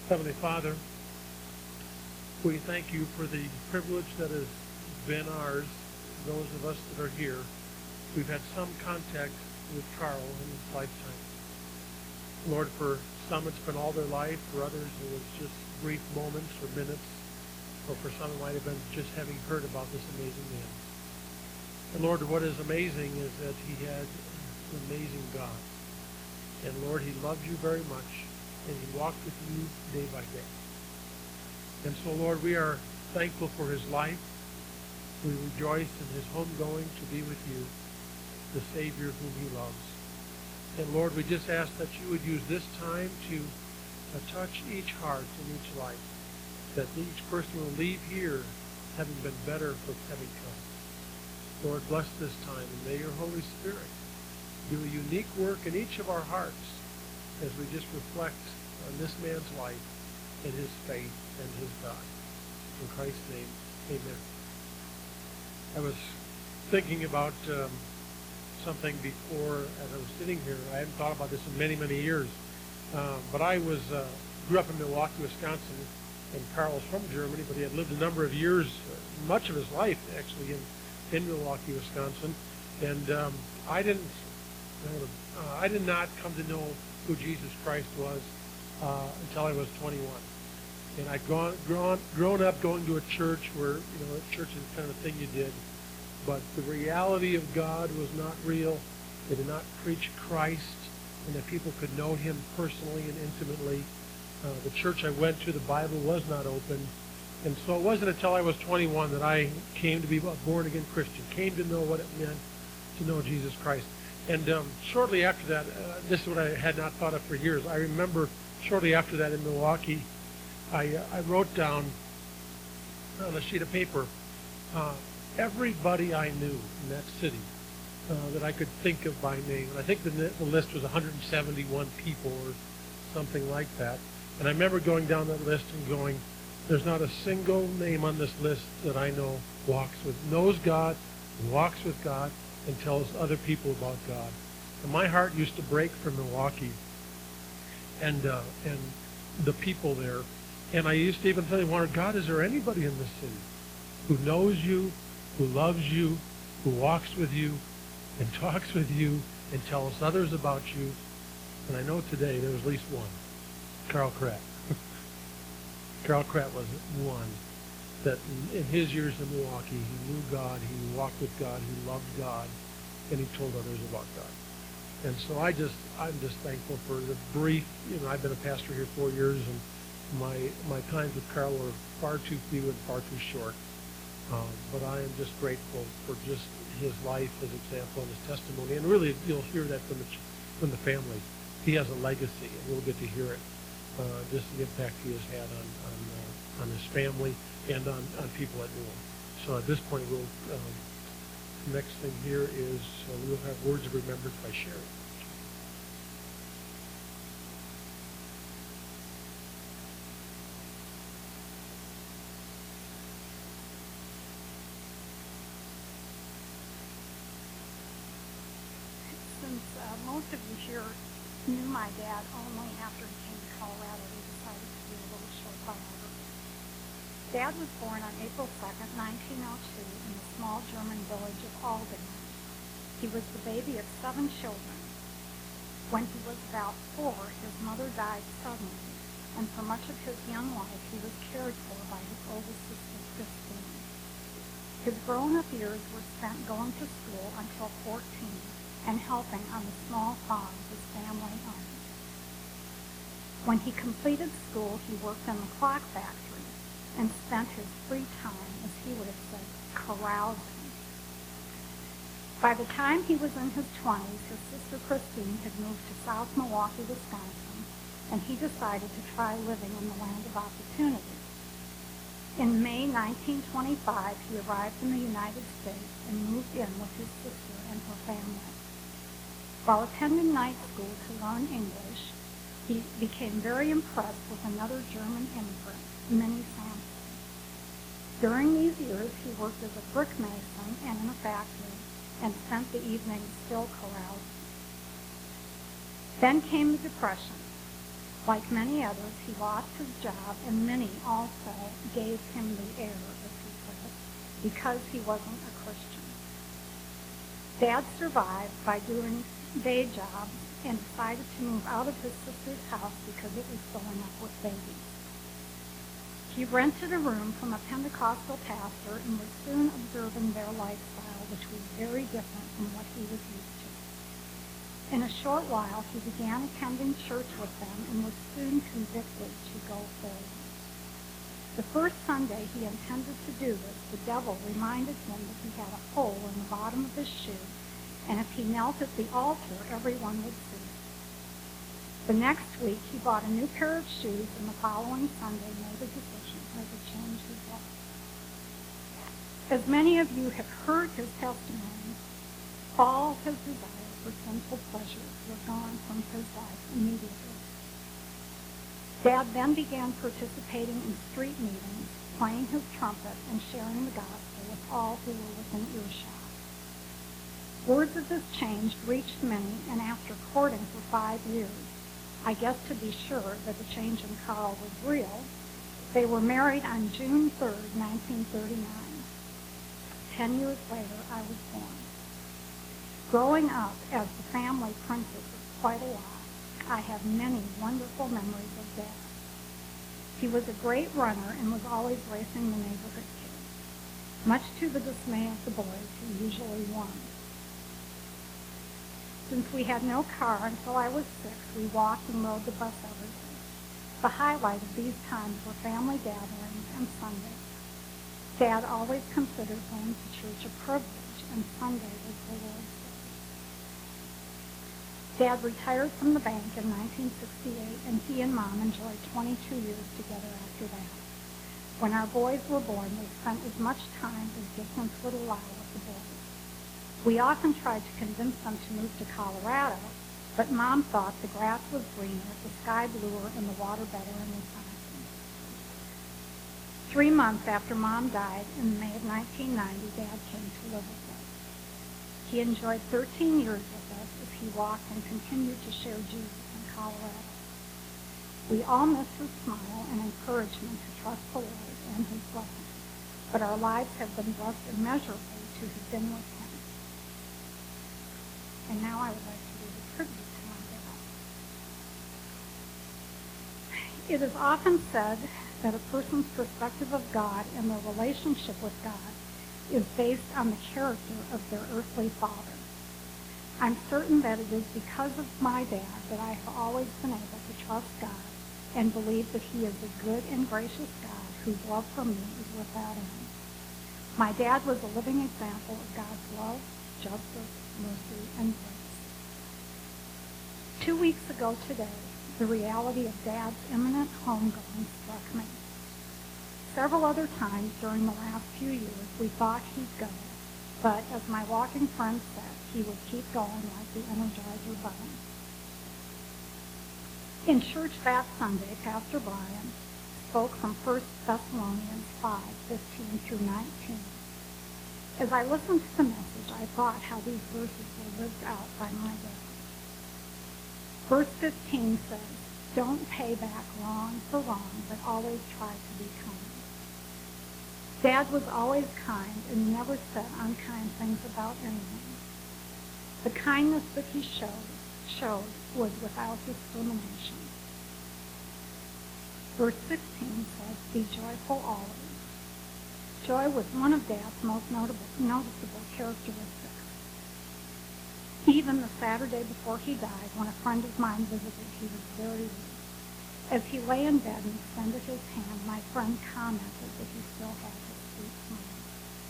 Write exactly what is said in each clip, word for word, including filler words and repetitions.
Heavenly Father, we thank you for the privilege that has been ours, those of us that are here. We've had some contact with Carl in his lifetime. Lord, for some it's been all their life, for others it was just brief moments or minutes, or for some it might have been just having heard about this amazing man. And Lord, what is amazing is that he had an amazing God. And Lord, he loved you very much, and he walked with you day by day. And so, Lord, we are thankful for his life. We rejoice in his homegoing to be with you, the Savior whom he loves. And Lord, we just ask that you would use this time to uh, touch each heart and each life, that each person will leave here having been better for having come. Lord, bless this time, and may your Holy Spirit do a unique work in each of our hearts as we just reflect on this man's life and his faith and his God. In Christ's name, amen. I was thinking about um, something before as I was sitting here. I hadn't thought about this in many, many years. Uh, but I was uh, grew up in Milwaukee, Wisconsin, and Carl was from Germany, but he had lived a number of years, uh, much of his life actually, in, in Milwaukee, Wisconsin. And um, I didn't, uh, I did not come to know who Jesus Christ was uh, until I was twenty-one. And I'd gone, grown, grown up going to a church where, you know, church is kind of the thing you did. But the reality of God was not real. They did not preach Christ, and that people could know him personally and intimately. Uh, the church I went to, the Bible was not open. And so it wasn't until I was twenty-one that I came to be a born-again Christian, came to know what it meant to know Jesus Christ. And um, shortly after that, uh, this is what I had not thought of for years. I remember shortly after that in Milwaukee, I, uh, I wrote down on a sheet of paper uh, everybody I knew in that city uh, that I could think of by name. And I think the, the list was one hundred seventy-one people or something like that. And I remember going down that list and going, there's not a single name on this list that I know walks with, knows God, walks with God, and tells other people about God. And my heart used to break for Milwaukee and uh, and the people there. And I used to even say, wonder, God, is there anybody in this city who knows you, who loves you, who walks with you, and talks with you, and tells others about you? And I know today there was at least one, Carl Kratt. Carl Kratt was one that in his years in Milwaukee, he knew God, he walked with God, he loved God, and he told others about God. And so I just, I'm just thankful for the brief, you know, I've been a pastor here four years, and my my times with Carl were far too few and far too short. Um, but I am just grateful for just his life, his example, and his testimony. And really, you'll hear that from the, from the family. He has a legacy, and we'll get to hear it. Uh, just the impact he has had on on, uh, on his family and on, on people that knew him. So at this point, we'll um, the next thing here is uh, we'll have words of remembrance by Sherry. Since uh, most of you here knew my dad only after he came to Colorado, we decided to do a little short biography. Dad was born on April second, nineteen oh two, in the small German village of Aldingen. He was the baby of seven children. When he was about four, his mother died suddenly, and for much of his young life he was cared for by his oldest sister, Christine. His grown-up years were spent going to school until fourteen, and helping on the small farm his family owned. When he completed school, he worked in the clock factory and spent his free time, as he would have said, carousing. By the time he was in his twenties, his sister Christine had moved to South Milwaukee, Wisconsin, and he decided to try living in the land of opportunity. In May nineteen twenty-five, he arrived in the United States and moved in with his sister and her family. While attending night school to learn English, he became very impressed with another German immigrant, Minnie Sampson. During these years, he worked as a brick mason and in a factory and spent the evenings still carousing. Then came the Depression. Like many others, he lost his job, and many also gave him the air, as he said, because he wasn't a Christian. Dad survived by doing day jobs and decided to move out of his sister's house because it was filling up with babies. He rented a room from a Pentecostal pastor and was soon observing their lifestyle, which was very different from what he was used to. In a short while, he began attending church with them and was soon convicted to go forward. The first Sunday he intended to do this, the devil reminded him that he had a hole in the bottom of his shoe, and if he knelt at the altar, everyone would see it. The next week, he bought a new pair of shoes, and the following Sunday made a decision that would change his life. As many of you have heard his testimony, all his desires for sinful pleasures were gone from his life immediately. Dad then began participating in street meetings, playing his trumpet, and sharing the gospel with all who were within earshot. Words of this change reached many, and after courting for five years, I guess to be sure that the change in Carl was real, they were married on June third, nineteen thirty-nine. Ten years later, I was born. Growing up as the family princess is quite a lot. I have many wonderful memories of Dad. He was a great runner and was always racing the neighborhood kids. Much to the dismay of the boys, he usually won. Since we had no car until I was six, we walked and rode the bus every day. The highlight of these times were family gatherings and Sundays. Dad always considered going to church a privilege, and Sunday was the Lord's Day. Dad retired from the bank in nineteen sixty-eight, and he and Mom enjoyed twenty-two years together after that. When our boys were born, they spent as much time as distance would allow with the boys. We often tried to convince them to move to Colorado, but Mom thought the grass was greener, the sky bluer, and the water better in Wisconsin. Three months after Mom died, in May of nineteen ninety, Dad came to live with us. He enjoyed thirteen years with us as he walked and continued to share Jesus in Colorado. We all miss his smile and encouragement to trust the Lord and his blessings, but our lives have been blessed immeasurably to have been with him. And now I would like to read a tribute to my dad. It is often said that a person's perspective of God and their relationship with God is based on the character of their earthly father. I'm certain that it is because of my dad that I have always been able to trust God and believe that he is a good and gracious God whose love for me is without end. My dad was a living example of God's love, justice, mercy, and grace. Two weeks ago today, the reality of Dad's imminent homegoing struck me. Several other times during the last few years, we thought he'd go, but as my walking friend said, he would keep going like the Energizer Bunny. In church that Sunday, Pastor Brian spoke from First Thessalonians five, fifteen through nineteen. As I listened to the message, I thought how these verses were lived out by my dad. Verse fifteen says, "Don't pay back wrong for wrong, but always try to be kind." Dad was always kind and never said unkind things about anyone. The kindness that he showed, showed was without discrimination. Verse sixteen says, "Be joyful always." Joy was one of Dad's most notable, noticeable characteristics. Even the Saturday before he died, when a friend of mine visited, he was very weak. As he lay in bed and extended his hand, my friend commented that he still had his sweet smile.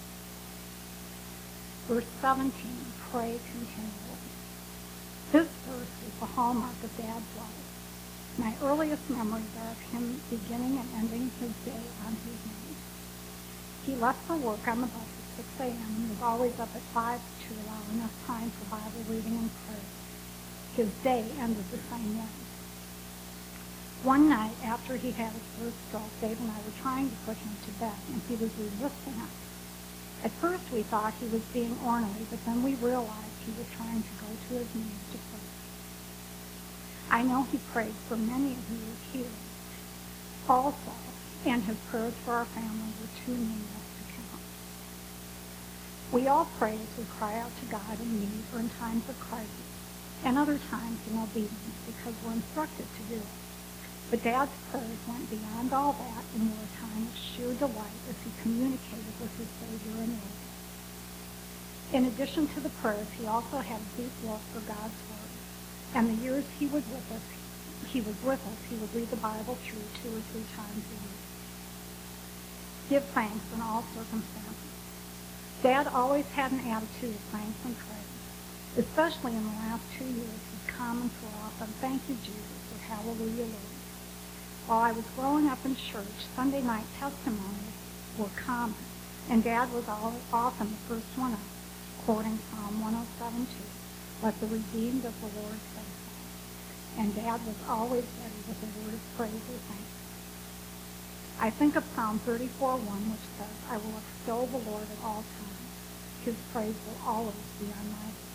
Verse seventeen, "Pray continually." This verse is the hallmark of Dad's life. My earliest memories are of him beginning and ending his day on his knees. He left for work on the bus at six a.m. and was always up at five to allow enough time for Bible reading and prayer. His day ended the same way. One night after he had his first stroke, Dave and I were trying to put him to bed, and he was resisting us. At first we thought he was being ornery, but then we realized he was trying to go to his knees to pray. I know he prayed for many of you here also, and his prayers for our family were too numerous to count. We all pray as we cry out to God in need or in times of crisis, and other times in obedience because we're instructed to do it. But Dad's prayers went beyond all that and were a time of sheer delight as he communicated with his Savior and Lord. In addition to the prayers, he also had a deep love for God's Word. And the years he was with us, he was with us, he would read the Bible through two or three times a year. Give thanks in all circumstances. Dad always had an attitude of thanks and praise, especially in the last two years. His comments were often, "Thank you, Jesus," or "Hallelujah, Lord." While I was growing up in church, Sunday night testimonies were common, and Dad was often the first one up, quoting Psalm one oh seven two, "Let the redeemed of the Lord say so." And Dad was always ready with a word of praise or thanks. I think of Psalm thirty-four one, which says, "I will extol the Lord at all times. His praise will always be on my lips."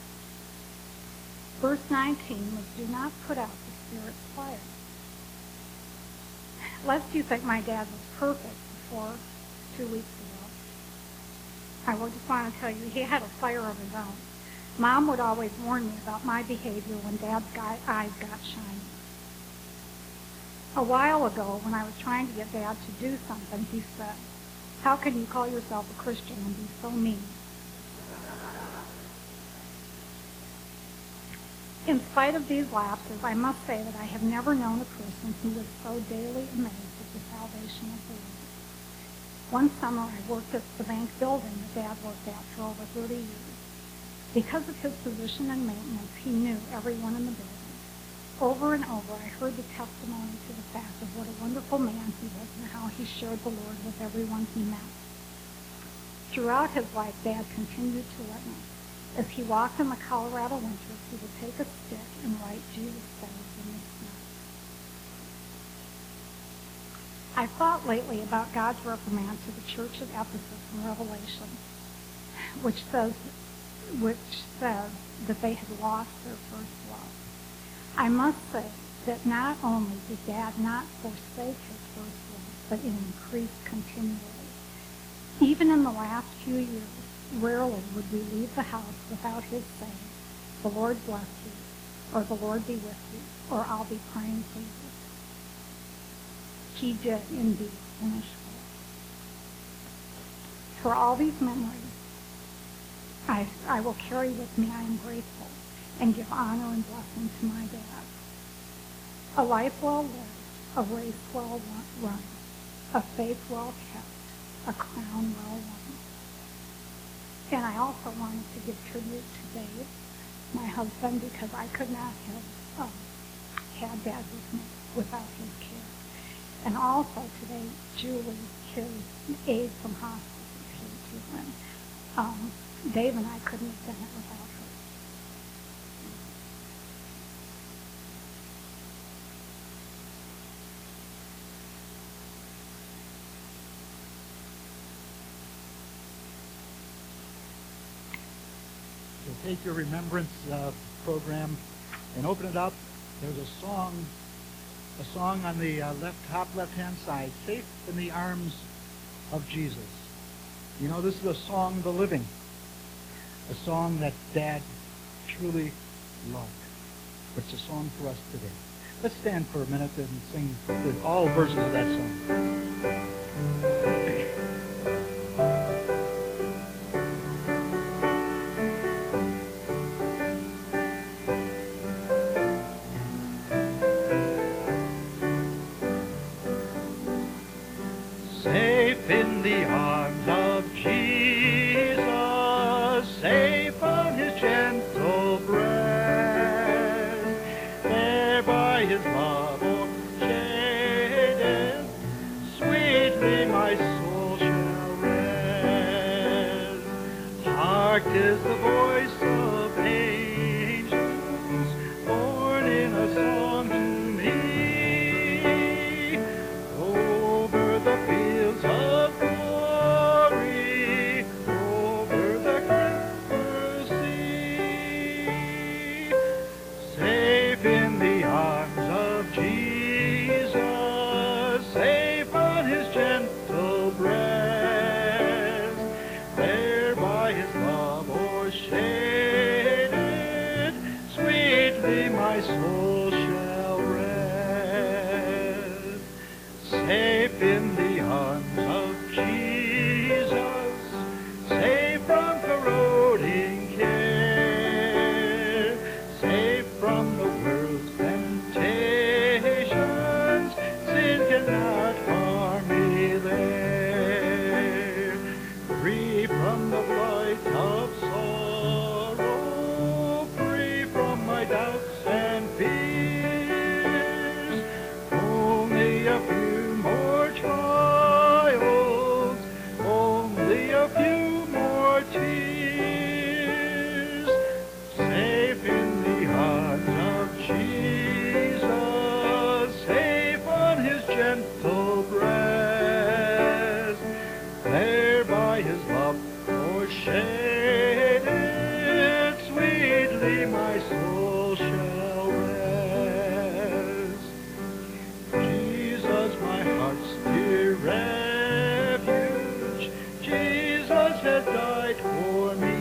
Verse nineteen was, "Do not put out the Spirit's fire." Lest you think my dad was perfect before two weeks ago, I will just want to tell you he had a fire of his own. Mom would always warn me about my behavior when Dad's eyes got shiny. A while ago, when I was trying to get Dad to do something, he said, "How can you call yourself a Christian and be so mean?" In spite of these lapses, I must say that I have never known a person who was so daily amazed at the salvation of the Lord. One summer, I worked at the bank building that Dad worked at for over thirty years. Because of his position and maintenance, he knew everyone in the building. Over and over, I heard the testimony to the fact of what a wonderful man he was and how he shared the Lord with everyone he met. Throughout his life, Dad continued to witness. As he walked in the Colorado winters, he would take a stick and write "Jesus saves" in the snow. I thought lately about God's reprimand to the church of Ephesus in Revelation, which says, which says that they had lost their first love. I must say that not only did Dad not forsake his first love, but it increased continually. Even in the last few years, rarely would we leave the house without his saying, "The Lord bless you," or "The Lord be with you," or "I'll be praying for you." He did indeed finish well. For all these memories I, I will carry with me, I am grateful, and give honor and blessing to my Dad. A life well lived, a race well run, a faith well kept, a crown well won. And I also wanted to give tribute to Dave, my husband, because I could not have um, had Dad with me without his care. And also today, Julie, his aide from hospice, is here too. And um, Dave and I couldn't have done it without her. So take your remembrance uh, program and open it up. There's a song, a song on the uh, left top left-hand side, "Safe in the Arms of Jesus." You know, this is a song of the living, a song that Dad truly loved. It's a song for us today. Let's stand for a minute and sing the, all verses of that song. Safe in the arms of Jesus, safe on his gentle breast, there by his love o'ershaded, sweetly my soul shall rest. Hark, 'tis the voice of angels, born in a song to me, over the fields of glory, gentle breast, there by his love o'ershaded, sweetly my soul shall rest. Jesus, my heart's dear refuge, Jesus has died for me.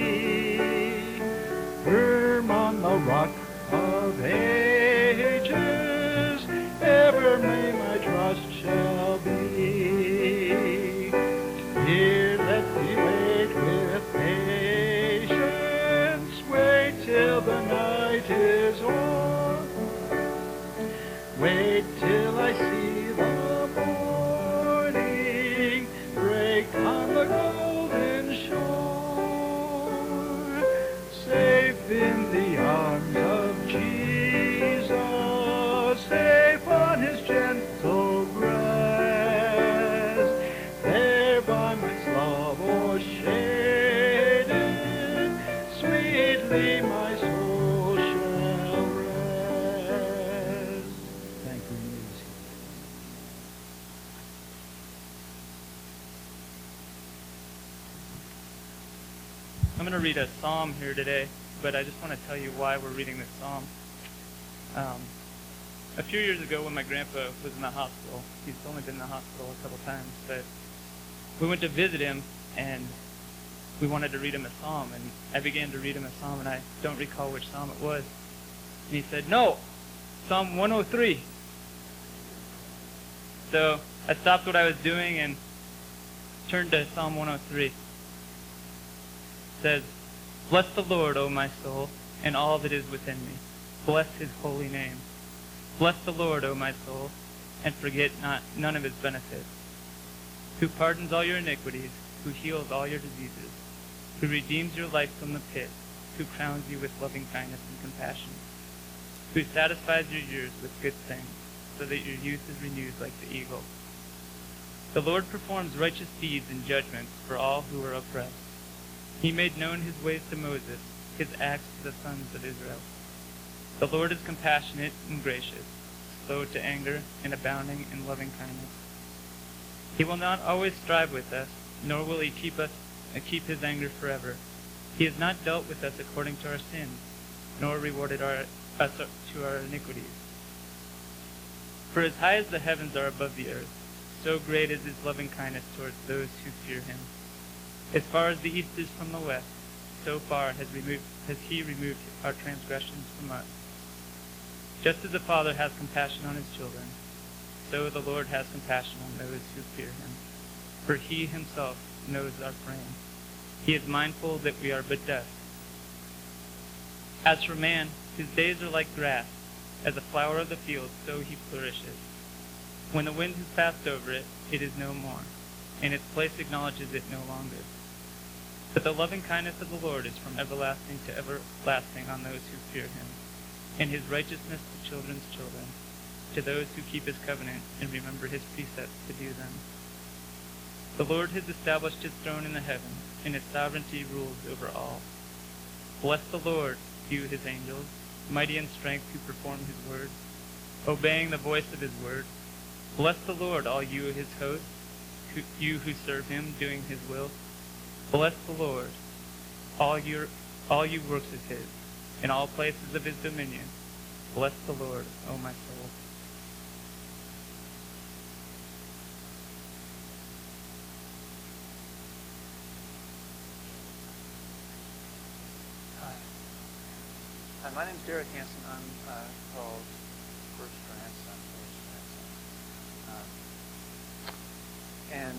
Firm on the rock of ages, ever may my trust shall be. Here let me wait with patience, wait till the night is o'er. Wait till I see the morning break on the golden shore, safe in the arms of Jesus, safe on his gentle breast, there by my love o'ershaded, sweetly my soul shall rest. Thank you, Muse. I'm going to read a psalm here today, but I just want to tell you why we're reading this psalm. Um, a few years ago when my grandpa was in the hospital, he's only been in the hospital a couple times, but we went to visit him, and we wanted to read him a psalm, and I began to read him a psalm, and I don't recall which psalm it was. And he said, no, Psalm one oh three. So I stopped what I was doing and turned to Psalm one oh three. It says, bless the Lord, O my soul, and all that is within me. Bless his holy name. Bless the Lord, O my soul, and forget not none of his benefits. Who pardons all your iniquities, who heals all your diseases, who redeems your life from the pit, who crowns you with loving kindness and compassion, who satisfies your years with good things, so that your youth is renewed like the eagle. The Lord performs righteous deeds and judgments for all who are oppressed. He made known his ways to Moses, his acts to the sons of Israel. The Lord is compassionate and gracious, slow to anger and abounding in loving kindness. He will not always strive with us, nor will he keep us uh, keep his anger forever. He has not dealt with us according to our sins, nor rewarded our, us to our iniquities. For as high as the heavens are above the earth, so great is his loving kindness towards those who fear him. As far as the east is from the west, so far has, removed, has he removed our transgressions from us. Just as the Father has compassion on his children, so the Lord has compassion on those who fear him. For he himself knows our frame. He is mindful that we are but dust. As for man, his days are like grass. As a flower of the field, so he flourishes. When the wind has passed over it, it is no more, and its place acknowledges it no longer. But the loving kindness of the Lord is from everlasting to everlasting on those who fear him, and his righteousness to children's children, to those who keep his covenant and remember his precepts to do them. The Lord has established his throne in the heavens, and his sovereignty rules over all. Bless the Lord, you his angels, mighty in strength who perform his word, obeying the voice of his word. Bless the Lord, all you his hosts, who, you who serve him, doing his will. Bless the Lord, all your all you works of his, in all places of his dominion. Bless the Lord, O my soul. Hi. Hi, my name's Derek Hansen. I'm uh, Carl's first grandson, first grandson. Um, and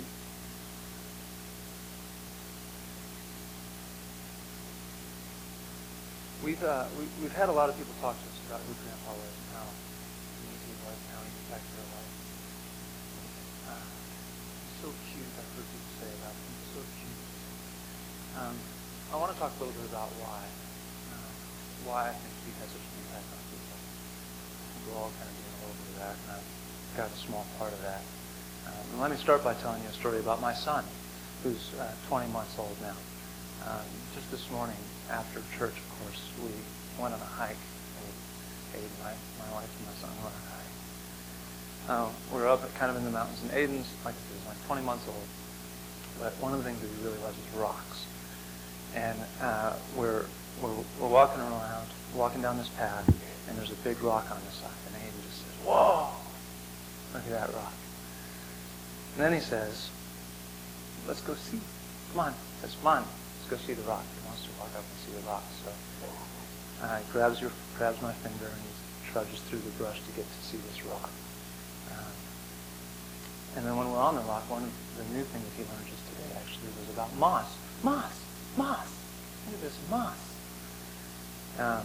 we've uh, we, we've had a lot of people talk to us about who Grandpa was and how neat he was and how he impacted their life. Uh, so cute. I've heard people say about him. So cute. Um, I want to talk a little bit about why. Uh, why I think he has such an impact on people. We're all kind of doing a little bit of that, and I've got a small part of that. Um, and let me start by telling you a story about my son, who's uh, twenty months old now. Um, just this morning after church, of course, we went on a hike. Aid, my, my wife and my son went on a hike. uh, we were up at, kind of in the mountains, and Aiden's, like I said, he's like twenty months old. But one of the things that he really loves is rocks. And uh, we're, we're we're walking around, walking down this path, and there's a big rock on the side. And Aiden just says, "Whoa, look at that rock." And then he says, "Let's go see. Come on." He says, "Come on, let's go see the rock." He wants to walk up and see the rock. So uh, he grabs your grabs my finger and he trudges through the brush to get to see this rock. Um, and then when we're on the rock, one of the new things that he learned just today actually was about moss. Moss, moss. Look at this moss. Um,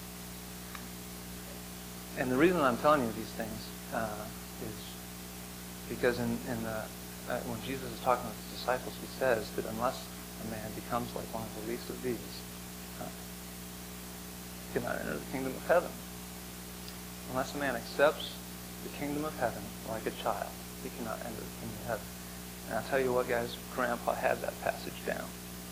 and the reason I'm telling you these things uh, is because in, in the uh, when Jesus is talking with his disciples, he says that unless a man becomes like one of the least of these, uh, he cannot enter the kingdom of heaven. Unless a man accepts the kingdom of heaven like a child, he cannot enter the kingdom of heaven. And I'll tell you what, guys, Grandpa had that passage down.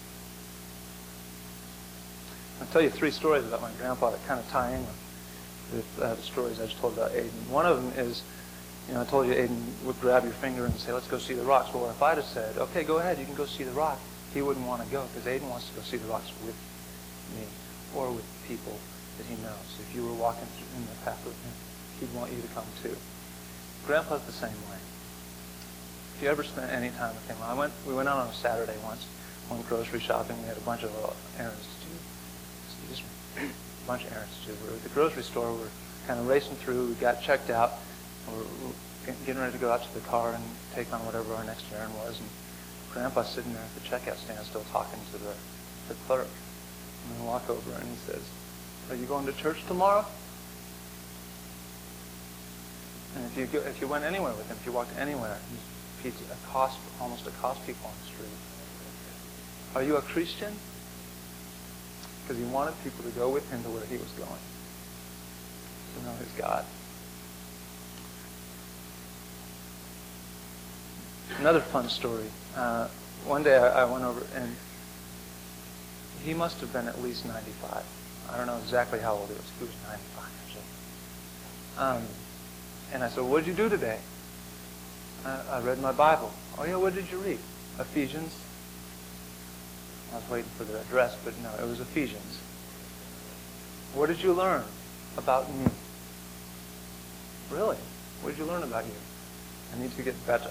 I'll tell you three stories about my grandpa that kind of tie in with, with uh, the stories I just told about Aiden. One of them is, you know, I told you Aiden would grab your finger and say, "Let's go see the rocks." Well, if I'd have said, "Okay, go ahead, you can go see the rock," he wouldn't want to go because Aiden wants to go see the rocks with me or with people that he knows. If you were walking through in the path with him, he'd want you to come too. Grandpa's the same way. If you ever spent any time with him, I went. We went out on a Saturday once, went grocery shopping. We had a bunch of uh, errands to do. Excuse me, a bunch of errands to do. We were at the grocery store. We were kind of racing through. We got checked out. And we were getting ready to go out to the car and take on whatever our next errand was. And Grandpa's sitting there at the checkout stand, still talking to the the clerk. And I walk over and he says, "Are you going to church tomorrow?" And if you go, if you went anywhere with him, if you walked anywhere, he'd accost, almost accost people on the street. "Are you a Christian?" Because he wanted people to go with him to where he was going, to know his God. Another fun story. Uh, one day I, I went over and he must have been at least ninety-five. I don't know exactly how old he was. He was ninety-five years old. Um, and I said, "What did you do today?" I, I read my Bible. "Oh, yeah, what did you read?" Ephesians. I was waiting for the address, but no, it was Ephesians. "What did you learn about me?" "Really? What did you learn about you?" "I need to get better."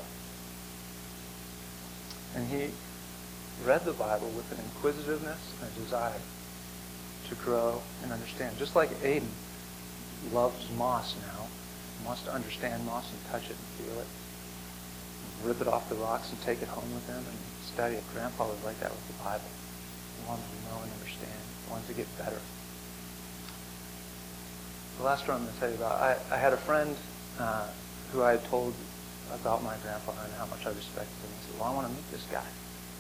And he read the Bible with an inquisitiveness and a desire to grow and understand. Just like Aiden loves moss now, he wants to understand moss and touch it and feel it, and rip it off the rocks and take it home with him and study it. Grandpa was like that with the Bible. He wanted to know and understand. He wanted to get better. The last story I'm going to tell you about, I, I had a friend uh, who I had told about my grandpa and how much I respected him. He said, "Well, I want to meet this guy."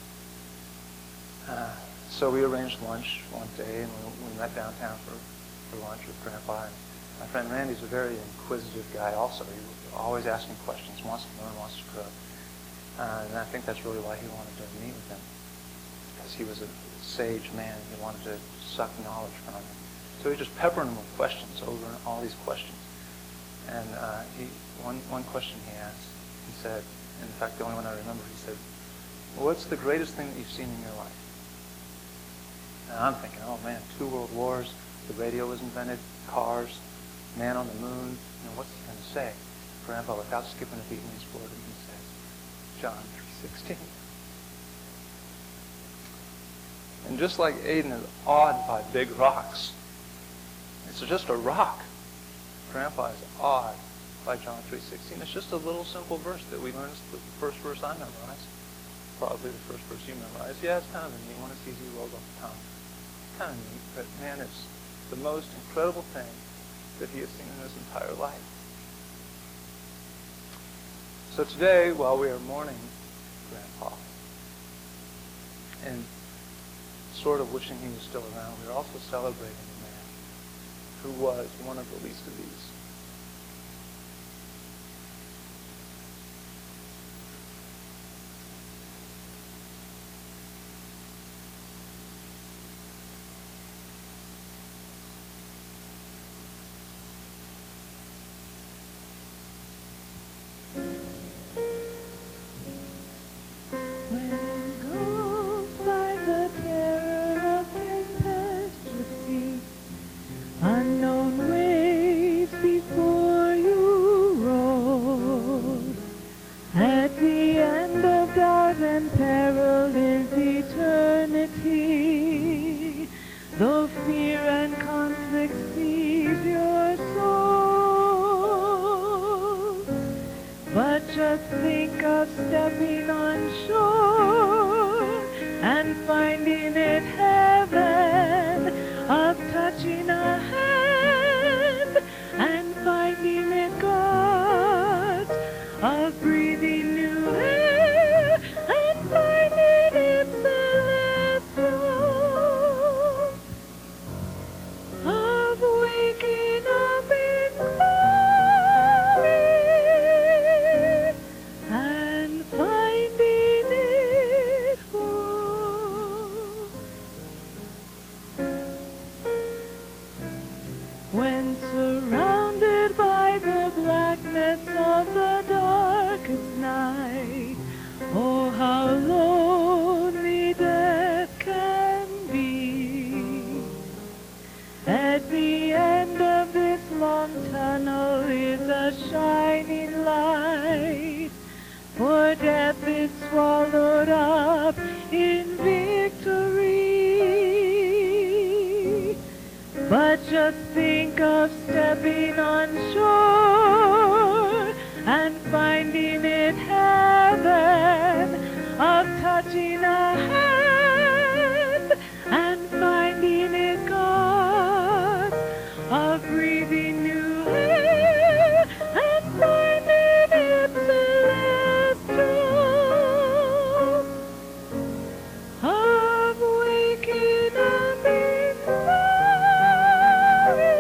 Uh, so we arranged lunch one day, and we, we met downtown for, for lunch with Grandpa. And my friend Randy's a very inquisitive guy also. He's always asking questions, wants to learn, wants to grow. Uh, and I think that's really why he wanted to meet with him, because he was a sage man. He wanted to suck knowledge from him. So he just peppered him with questions over and all these questions. And uh, he one, one question he asked, he said, in fact, the only one I remember, he said, "What's the greatest thing that you've seen in your life?" And I'm thinking, oh man, two world wars, the radio was invented, cars, man on the moon. You know, what's he going to say? Grandpa, without skipping a beat, moves forward and he says, John three sixteen. And just like Aiden is awed by big rocks, it's just a rock. Grandpa is awed by John three sixteen. It's just a little simple verse that we learned. It's the first verse I memorized. Probably the first verse you memorized. Yeah, it's kind of a neat one. It's easy, rolls off the tongue. Kind of neat, but man, it's the most incredible thing that he has seen in his entire life. So today, while we are mourning Grandpa and sort of wishing he was still around, we are also celebrating a man who was one of the least of these. But just think of stepping on shore and finding it heaven, of touching a hand and finding it God's, of breathing new air and finding it celestial, of waking up in glory and finding it home. When surrounded by the blackness of the darkest night, oh, how lonely death can be. At the end of this long tunnel is a shining light, for death is swallowed up in victory. But just think of stepping on shore and finding it heaven, of touching a hand and finding it God, of breathing new air and finding it celestial, of waking up in glory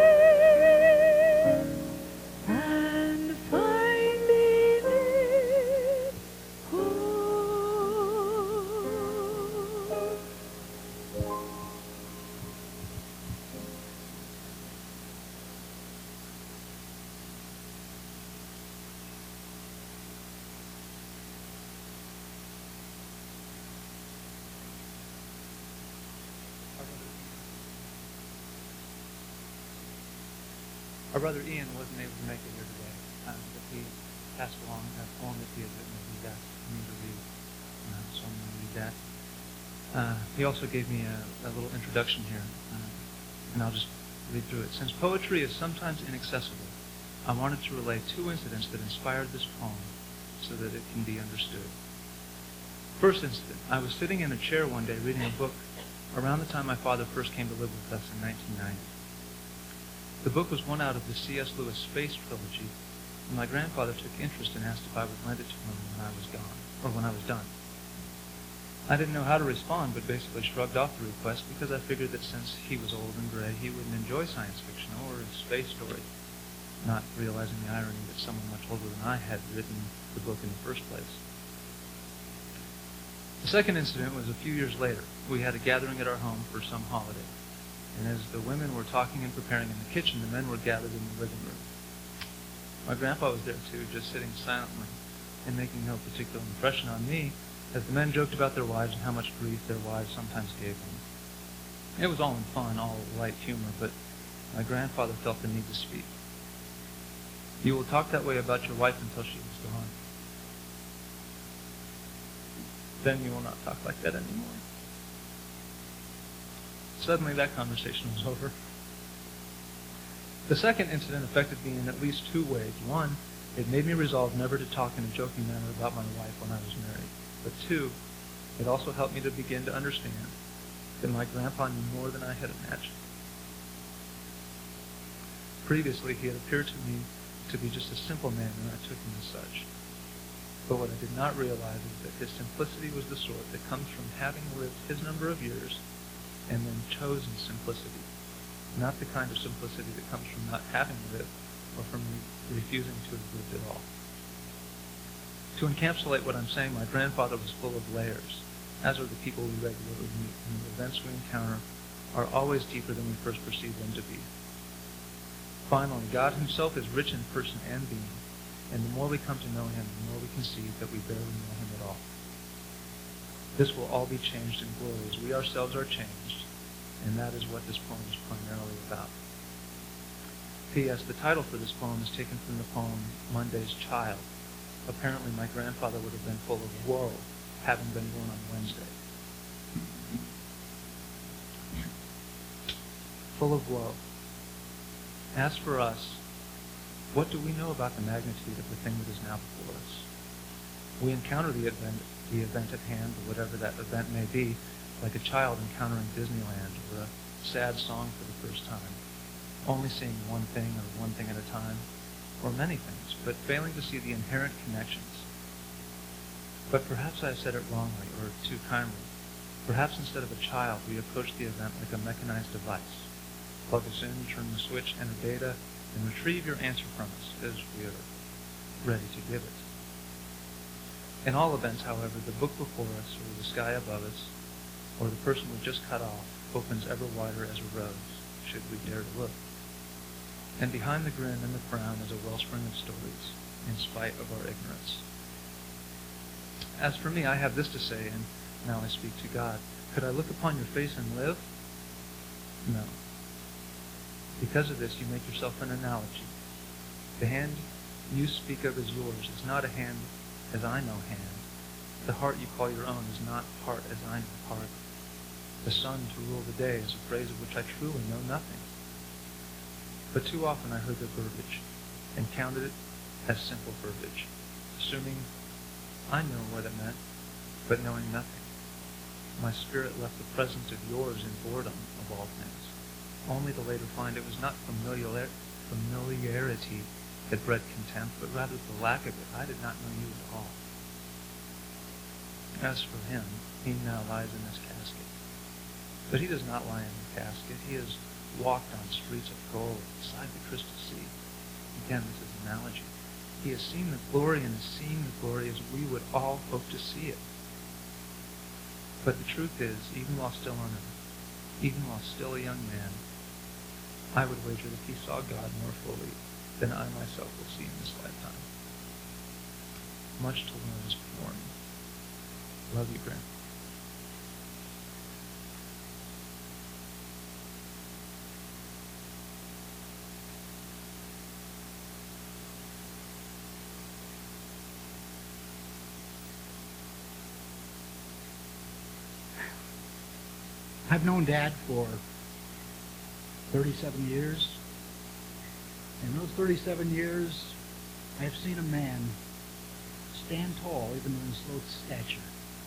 and finding it home. Our brother Ian wasn't able to make it here today, um, but he passed along a poem that he had written that he'd asked me to read, uh, so I'm going to read that. Uh, he also gave me a, a little introduction here, uh, and I'll just read through it. Since poetry is sometimes inaccessible, I wanted to relay two incidents that inspired this poem so that it can be understood. First incident, I was sitting in a chair one day reading a book around the time my father first came to live with us in nineteen ninety. The book was one out of the C S Lewis Space trilogy, and my grandfather took interest and asked if I would lend it to him when I was gone, or when I was done. I didn't know how to respond, but basically shrugged off the request because I figured that since he was old and gray, he wouldn't enjoy science fiction or a space story, not realizing the irony that someone much older than I had written the book in the first place. The second incident was a few years later. We had a gathering at our home for some holiday. And as the women were talking and preparing in the kitchen, the men were gathered in the living room. My grandpa was there too, just sitting silently and making no particular impression on me, as the men joked about their wives and how much grief their wives sometimes gave them. It was all in fun, all light humor, but my grandfather felt the need to speak. You will talk that way about your wife until she is gone. Then you will not talk like that anymore. Suddenly that conversation was over. The second incident affected me in at least two ways. One, it made me resolve never to talk in a joking manner about my wife when I was married. But two, it also helped me to begin to understand that my grandpa knew more than I had imagined. Previously, he had appeared to me to be just a simple man, and I took him as such. But what I did not realize is that his simplicity was the sort that comes from having lived his number of years and then chosen simplicity, not the kind of simplicity that comes from not having lived or from re- refusing to have lived at all. To encapsulate what I'm saying, my grandfather was full of layers, as are the people we regularly meet, and the events we encounter are always deeper than we first perceive them to be. Finally, God himself is rich in person and being, and the more we come to know him, the more we conceive that we barely know him at all. This will all be changed in glory as we ourselves are changed, and that is what this poem is primarily about. P S. The title for this poem is taken from the poem Monday's Child. Apparently my grandfather would have been full of woe, having been born on Wednesday. Full of woe. As for us, what do we know about the magnitude of the thing that is now before us? We encounter the event, the event at hand, or whatever that event may be, like a child encountering Disneyland or a sad song for the first time, only seeing one thing or one thing at a time, or many things, but failing to see the inherent connections. But perhaps I have said it wrongly or too kindly. Perhaps instead of a child, we approach the event like a mechanized device. Plug us in, turn the switch, enter data, and retrieve your answer from us as we are ready to give it. In all events, however, the book before us, or the sky above us, or the person we just cut off, opens ever wider as a rose, should we dare to look. And behind the grin and the frown is a wellspring of stories, in spite of our ignorance. As for me, I have this to say, and now I speak to God. Could I look upon your face and live? No. Because of this, you make yourself an analogy. The hand you speak of as yours is not a hand as I know hand. The heart you call your own is not heart as I know heart. The sun to rule the day is a phrase of which I truly know nothing. But too often I heard the verbiage and counted it as simple verbiage, assuming I knew what it meant, but knowing nothing. My spirit left the presence of yours in boredom of all things, only to later find it was not familiar, familiarity that bred contempt, but rather the lack of it. I did not know you at all. As for him, he now lies in this casket. But he does not lie in the casket. He has walked on streets of gold beside the crystal sea. Again, this is an analogy. He has seen the glory and is seeing the glory as we would all hope to see it. But the truth is, even while still on earth, even while still a young man, I would wager that he saw God more fully than I myself will see in this lifetime. Much to learn is before me. Love you, Grant. I've known Dad for thirty-seven years. In those thirty-seven years, I have seen a man stand tall even in his low stature.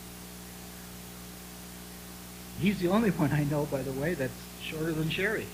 He's the only one I know, by the way, that's shorter than Sherry.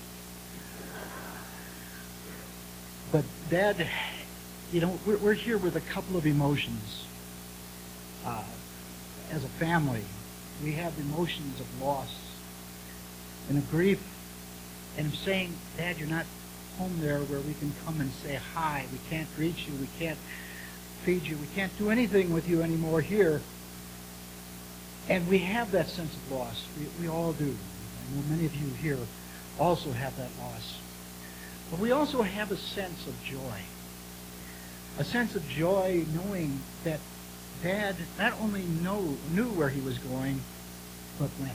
But Dad, you know, we're, we're here with a couple of emotions. Uh, as a family, we have emotions of loss and of grief, and of saying, Dad, you're not home there where we can come and say hi. We can't greet you. We can't feed you. We can't do anything with you anymore here. And we have that sense of loss. We, we all do. I know many of you here also have that loss. But we also have a sense of joy. A sense of joy knowing that Dad not only know, knew where he was going, but went.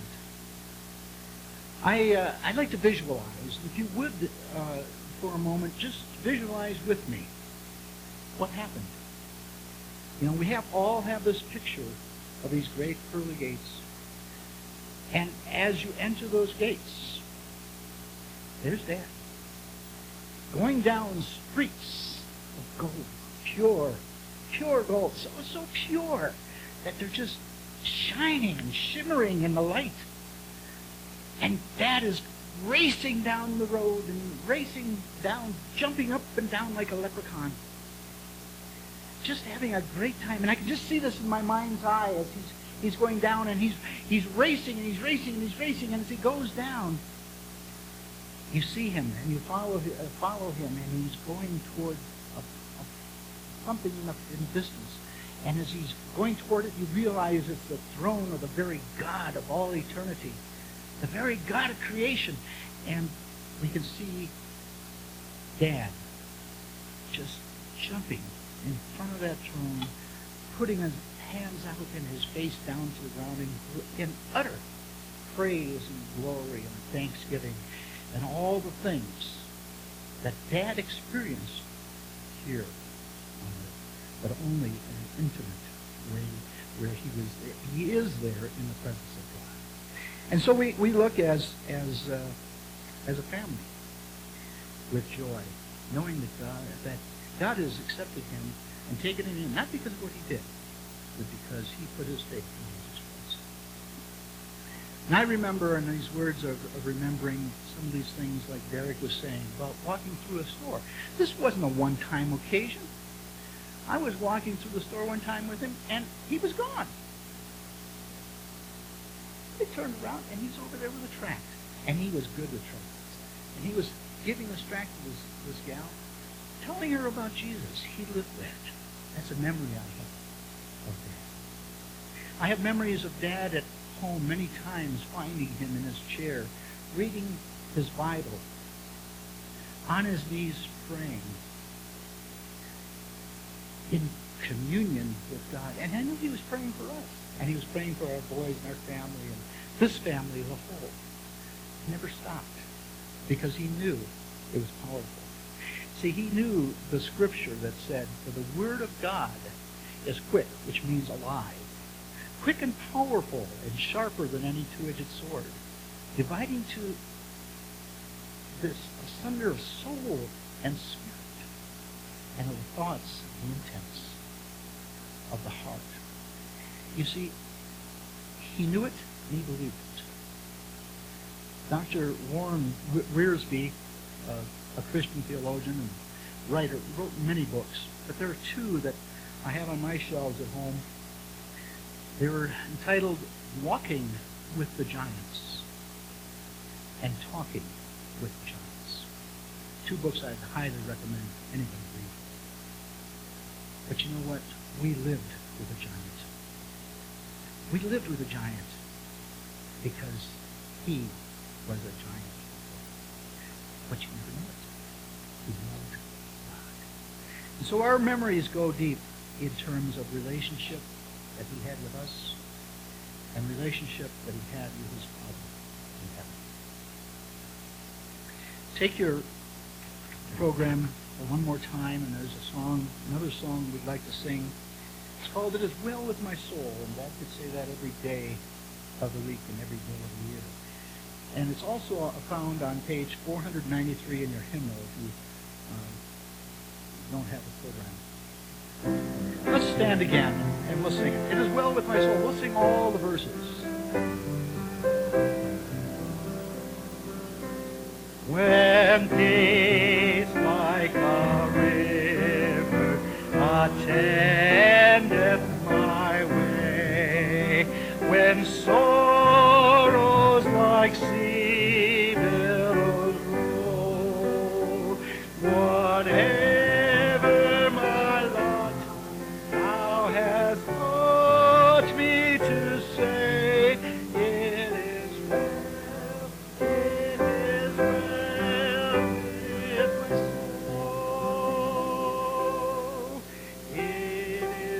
I, uh, I'd like to visualize, if you would, uh, for a moment, just visualize with me what happened. You know, we have all have this picture of these great pearly gates. And as you enter those gates, there's Dad. Going down streets of gold, pure, pure gold, so, so pure that they're just shining and shimmering in the light. And Dad is racing down the road and racing down, jumping up and down like a leprechaun. Just having a great time. And I can just see this in my mind's eye as he's, he's going down and he's, he's racing and he's racing and he's racing. And as he goes down, you see him and you follow, uh, follow him and he's going toward a, a, something in the in distance. And as he's going toward it, you realize it's the throne of the very God of all eternity. The very God of creation. And we can see Dad just jumping in front of that throne, putting his hands out and his face down to the ground in, in utter praise and glory and thanksgiving and all the things that Dad experienced here on earth, but only in an intimate way where he was there. He is there in the presence of God. And so we, we look as as uh, as a family with joy, knowing that God that God has accepted him and taken him in, not because of what he did, but because he put his faith in Jesus Christ. And I remember in these words of, of remembering some of these things like Derek was saying about walking through a store. This wasn't a one-time occasion. I was walking through the store one time with him, and he was gone. They turned around, and he's over there with a tract. And he was good with tracts. And he was giving this tract to this, this gal, telling her about Jesus. He lived that. That's a memory I have of Dad. I have memories of Dad at home many times, finding him in his chair, reading his Bible, on his knees praying, in communion with God. And I knew he was praying for us. And he was praying for our boys and our family and this family as a whole. He never stopped because he knew it was powerful. See, he knew the scripture that said, for the word of God is quick, which means alive, quick and powerful and sharper than any two-edged sword, dividing to this asunder of soul and spirit and of the thoughts and intents of the heart. You see, he knew it and he believed it. Doctor Warren Wiersbe, uh, a Christian theologian and writer, wrote many books, but there are two that I have on my shelves at home. They were entitled Walking with the Giants and Talking with the Giants. Two books I'd highly recommend anybody read. But you know what? We lived with a giant. We lived with a giant because he was a giant. But you never knew it. He loved God. And so our memories go deep in terms of relationship that he had with us and relationship that he had with his Father in heaven. Take your program one more time, and there's a song, another song we'd like to sing. It's called It Is Well With My Soul, and Dad could say that every day of the week and every day of the year. And it's also found on page four ninety-three in your hymnal if you uh, don't have the program. Let's stand again and we'll sing it. It is well with my soul. We'll sing all the verses. When peace like a river attendeth my way, when sorrows like sea billows roll, whatever my lot, thou hast taught me to say, it is well, it is well with my soul, it is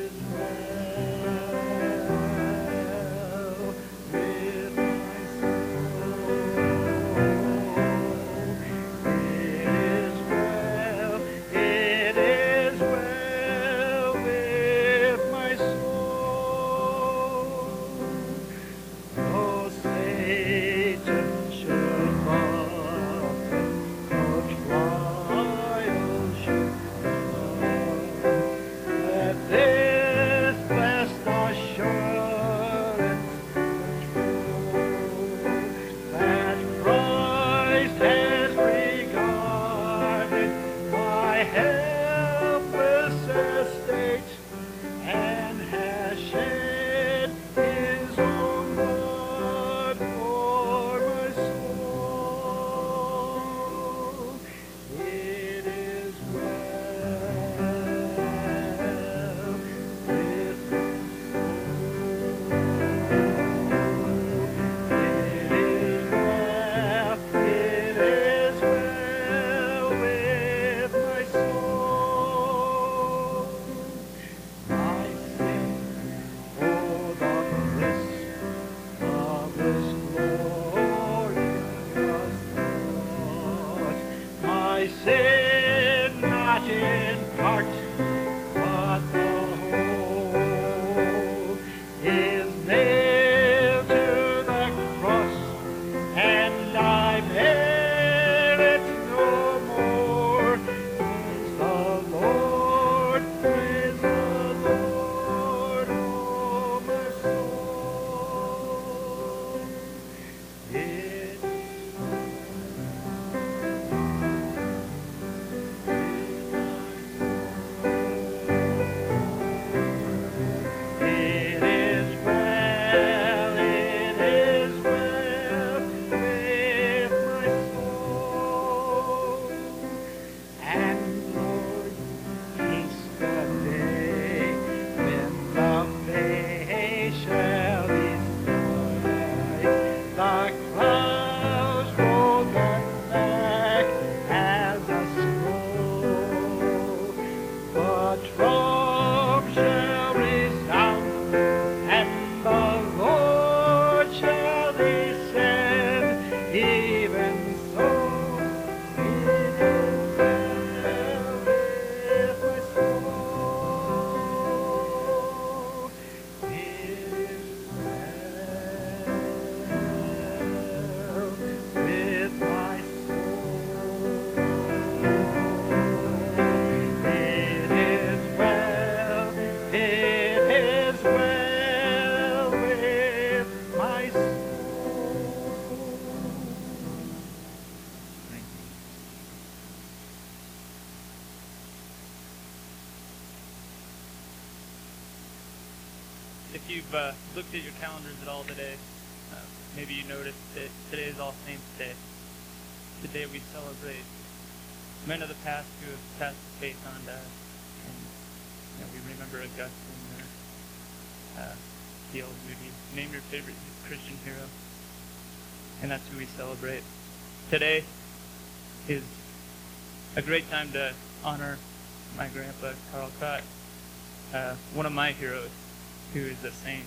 if you've uh, looked at your calendars at all today, uh, maybe you noticed that today is All Saints Day, the day we celebrate men of the past who have passed the faith on to us. And you know, we remember Augustine or uh, D L Moody. Name your favorite Christian hero, and that's who we celebrate. Today is a great time to honor my grandpa, Carl Crott, uh, one of my heroes, who is a saint.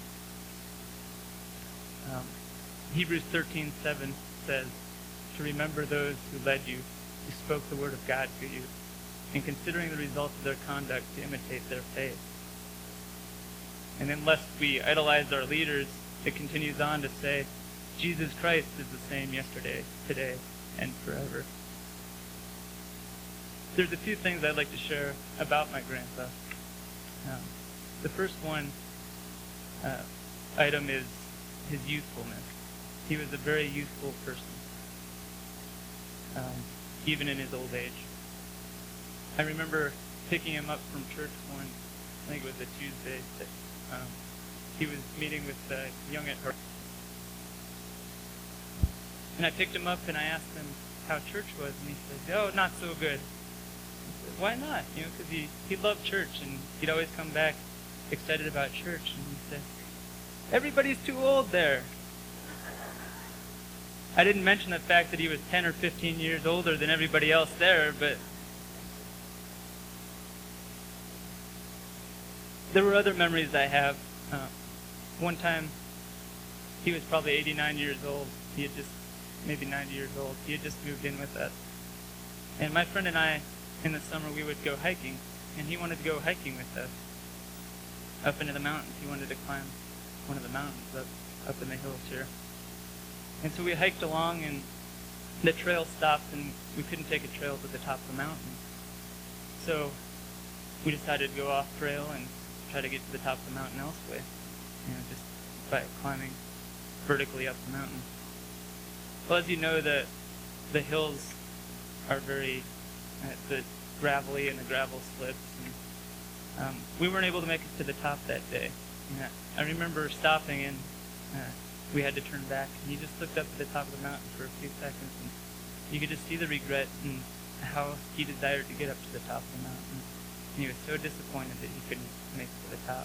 Um, Hebrews thirteen seven says, to remember those who led you, who spoke the word of God to you, and considering the results of their conduct to imitate their faith. And then lest we idolize our leaders, it continues on to say, Jesus Christ is the same yesterday, today, and forever. There's a few things I'd like to share about my grandpa. Um, the first one uh, item is his youthfulness. He was a very youthful person, um, even in his old age. I remember picking him up from church one, I think it was a Tuesday, that um, he was meeting with uh, Young at Heart. And I picked him up and I asked him how church was, and he said, oh, not so good. I said, why not? You know, because he, he loved church, and he'd always come back excited about church. And he said, everybody's too old there. I didn't mention the fact that he was ten or fifteen years older than everybody else there, but there were other memories I have. Uh, one time, he was probably eighty-nine years old. He had just, maybe ninety years old. He had just moved in with us. And my friend and I, in the summer, we would go hiking. And he wanted to go hiking with us up into the mountains. He wanted to climb one of the mountains up, up in the hills here. And so we hiked along, and the trail stopped, and we couldn't take a trail to the top of the mountain. So we decided to go off trail and try to get to the top of the mountain elsewhere, you know, just by climbing vertically up the mountain. Well, as you know, the the hills are very uh, the gravelly, and the gravel slips. And, um, we weren't able to make it to the top that day. And I remember stopping, and uh, we had to turn back. And he just looked up at the top of the mountain for a few seconds, and you could just see the regret and how he desired to get up to the top of the mountain. And he was so disappointed that he couldn't make it to the top.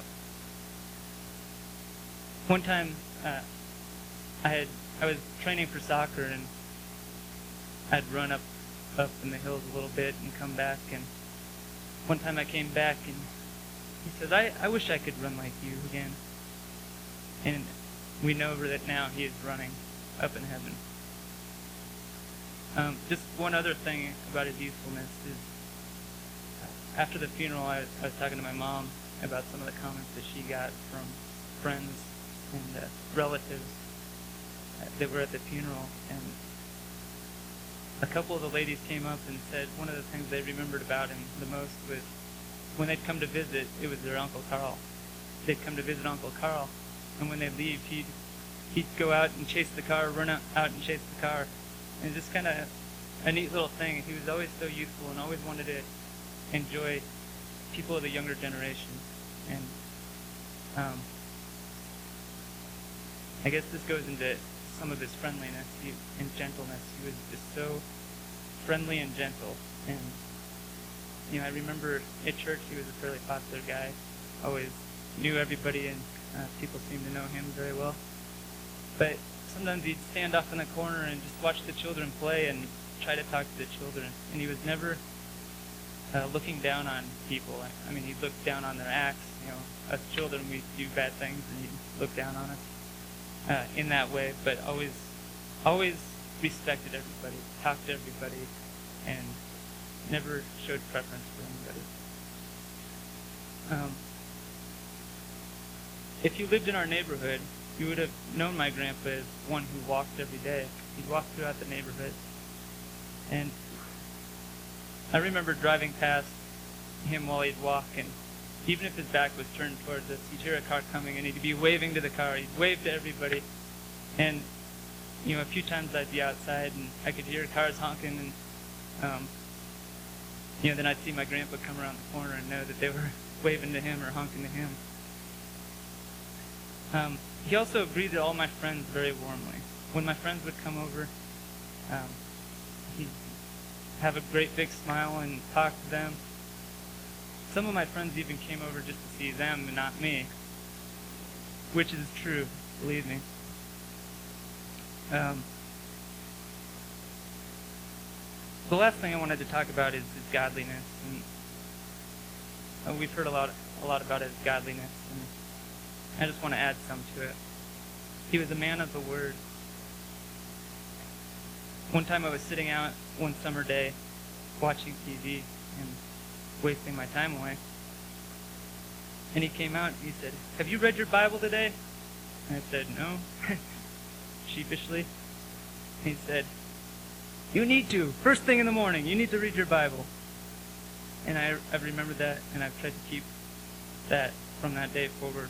One time, uh, I had I was training for soccer, and I'd run up up in the hills a little bit and come back. And one time I came back, and he says, I, I wish I could run like you again. And we know that now he is running up in heaven. Um, just one other thing about his youthfulness is, after the funeral, I, I was talking to my mom about some of the comments that she got from friends and uh, relatives that were at the funeral. And a couple of the ladies came up and said one of the things they remembered about him the most was when they'd come to visit, it was their Uncle Carl. They'd come to visit Uncle Carl, and when they'd leave, he'd, he'd go out and chase the car, run out, out and chase the car. And just kind of a neat little thing. He was always so youthful and always wanted to enjoy people of the younger generation. And um, I guess this goes into some of his friendliness he, and gentleness. He was just so friendly and gentle. And, you know, I remember at church he was a fairly popular guy. Always knew everybody, and uh, people seemed to know him very well. But sometimes he'd stand off in the corner and just watch the children play and try to talk to the children. And he was never uh, looking down on people. I mean, he'd look down on their acts. You know, us children, we do bad things, and he'd look down on us uh, in that way. But always, always respected everybody, talked to everybody, and never showed preference for anybody. Um, if you lived in our neighborhood, you would have known my grandpa as one who walked every day. He'd walk throughout the neighborhood. And I remember driving past him while he'd walk, and even if his back was turned towards us, he'd hear a car coming, and he'd be waving to the car. He'd wave to everybody. And, you know, a few times I'd be outside, and I could hear cars honking, and, um, you know, then I'd see my grandpa come around the corner and know that they were waving to him or honking to him. Um, he also greeted all my friends very warmly. When my friends would come over, um, he'd have a great big smile and talk to them. Some of my friends even came over just to see them and not me, which is true, believe me. Um, the last thing I wanted to talk about is his godliness, and uh, we've heard a lot, a lot about his godliness, and I just want to add some to it. He was a man of the word. One time I was sitting out one summer day watching T V and wasting my time away. And he came out and he said, "Have you read your Bible today?" And I said, "No," sheepishly. He said, "You need to. First thing in the morning, you need to read your Bible." And I, I've remembered that, and I've tried to keep that from that day forward.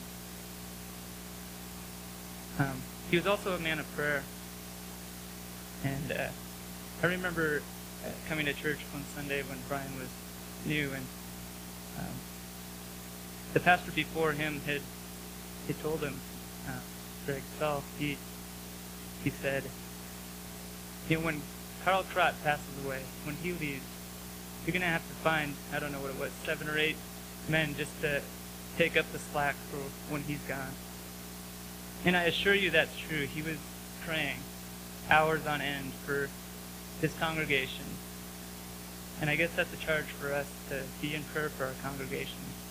Um, he was also a man of prayer. And uh, I remember uh, coming to church one Sunday when Brian was new, and um, the pastor before him had he told him, uh, Greg Sell, he he said, you know, when Carl Trott passes away, when he leaves, you're going to have to find, I don't know what it was, seven or eight men just to take up the slack for when he's gone. And I assure you that's true. He was praying hours on end for his congregation. And I guess that's a charge for us to be in prayer for our congregation.